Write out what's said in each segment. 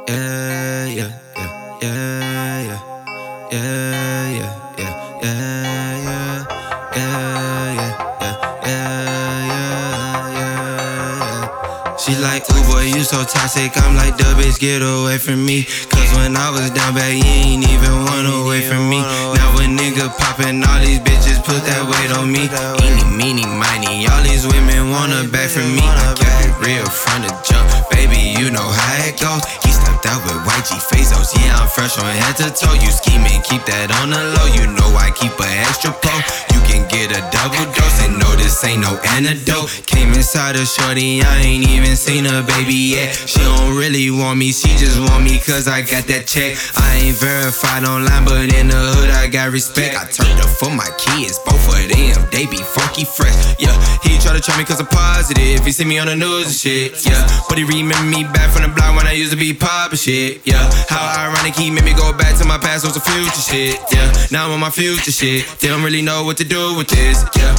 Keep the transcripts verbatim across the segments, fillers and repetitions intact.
Yeah, yeah, yeah, yeah, yeah, yeah, yeah, yeah, yeah, yeah, yeah, yeah, yeah, yeah. She like, ooh boy, you so toxic. I'm like, duh, bitch, get away from me. Cause when I was down bad, you ain't even wanna away from me. Now a nigga poppin', all these bitches put that weight on me. Eeny, meeny, miny, all these women wanna back from me. I kept it real from the jump, baby, you know how it goes. He stepped out with white G Fazos, yeah, I'm fresh on head to toe. You scheming, keep that on the low, you know I keep an extra pole. You can get a double dose and know this ain't no antidote. Came inside a shorty, I ain't even seen her baby yet. She don't really want me, she just want me cause I got that check. I ain't verified online, but in the hood I got respect. I turned up for my kids, both of them, they be funky fresh. Yeah, he try to try me cause I'm positive, he see me on the news and shit. Yeah, but he remember me back from the block when I used to be poppin' shit. Yeah, how ironic he made me go back to my past on some future shit. Yeah, now I'm on my future shit, they don't really know what to do with this. Yeah,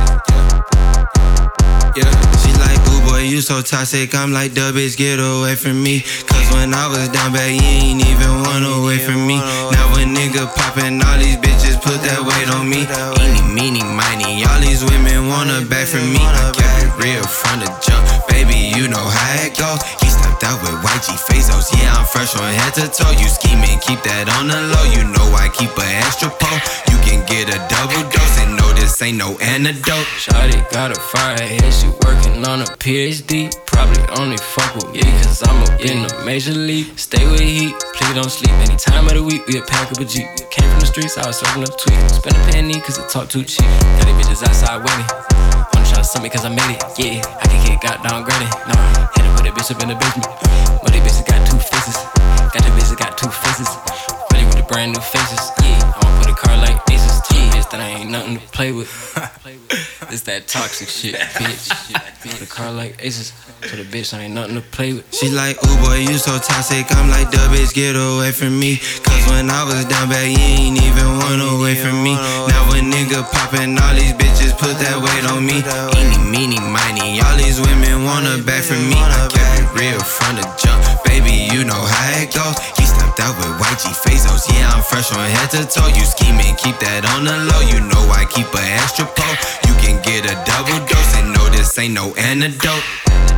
yeah, she like, ooh boy, you so toxic. I'm like, duh, bitch, get away from me. Cause when I was down bad, you ain't even wanna away from me. Now a nigga poppin', all these bitches put that weight on me. Eeny, meeny, miny, all these women wanna back from me. I kept it real from the jump, baby, you know how it go. He stepped out with white G Fazos, yeah, I'm fresh on head to toe. You scheming, keep that on the low, you know I keep an extra pole. You can get a double dose and know this ain't no antidote. Shawty got a fire head, she working on a P H D. Probably only fuck with me cause I'm up in the major league. Stay with heat, please don't sleep. Any time of the week, we a pack up a Jeep. Came from the streets, I was serving up tweet. Spend a penny cause it talk too cheap. Got these bitches outside waiting. Wanna try to suck me cause I made it, yeah. I can get got downgraded, nah. Hit it with a bitch up in the basement. But these bitches got two faces. Got the bitches got two faces. Ready with the brand new faces, yeah. I'ma put a car like aces, yeah. Bitch, that ain't nothing to play with. It's that toxic shit, bitch. Put a car like aces. So the bitch ain't nothing to play with. She like, ooh boy, you so toxic. I'm like, duh, bitch, get away from me. Cause when I was down bad, you ain't even wanna away from me. Now a nigga poppin', all these bitches put that weight on me. Eeny, meeny, miny, all these women wanna back from me. I kept it real from the jump, baby, you know how it goes. He stepped out with white G Fazos, yeah, I'm fresh on head to toe. You scheming, keep that on the low, you know I keep an extra pole. You can get a double dose and know this ain't no antidote.